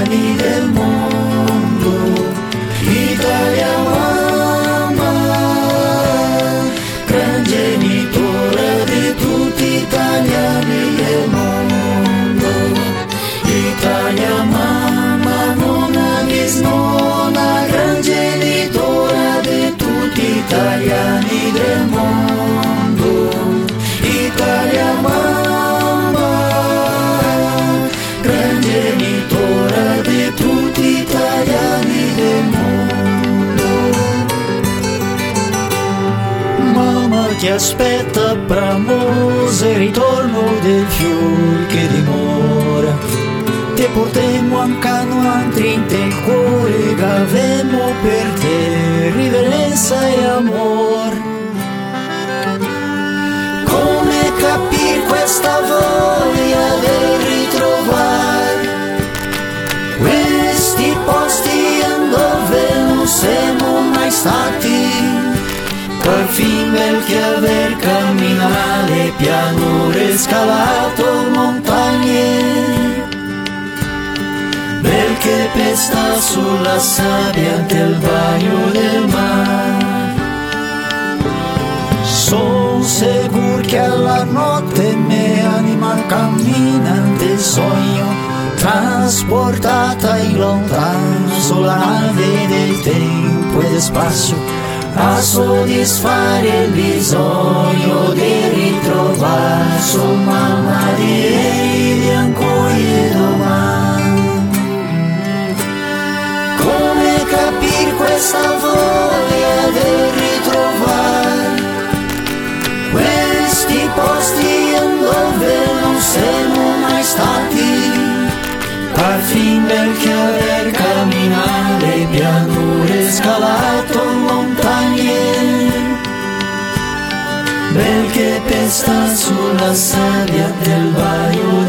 italiani del mondo. Italia mamma, gran genitore di tutti gli italiani del mondo. Italia mamma, nonna bisnonna, gran genitora di tutti gli italiani del mondo. Italia mamma, gran genitora di tutti gli italiani del mondo. Mamma ti aspetta bramosa il ritorno del fior che dimora. Te portemmo anche altri in te il cuore che avemo per te, riverenza e amor. Come capire questa voglia di ritrovare questi posti dove non siamo mai stati, per fin bel che aver camminato pianure, scalato montagne, bel che pesta sulla sabbia del bagno del mare. Son sicuro che alla notte me anima cammina del sogno, trasportata in lontano sulla nave del tempo e del spazio, a soddisfare il bisogno di ritrovare sua mamma di ieri, di ancora e domani. Come capire questa voglia di ritrovare questi posti dove non siamo mai stati, per fin bel che aver camminato le pianure, scalato montagne, bel che pesta sulla sabbia del bagno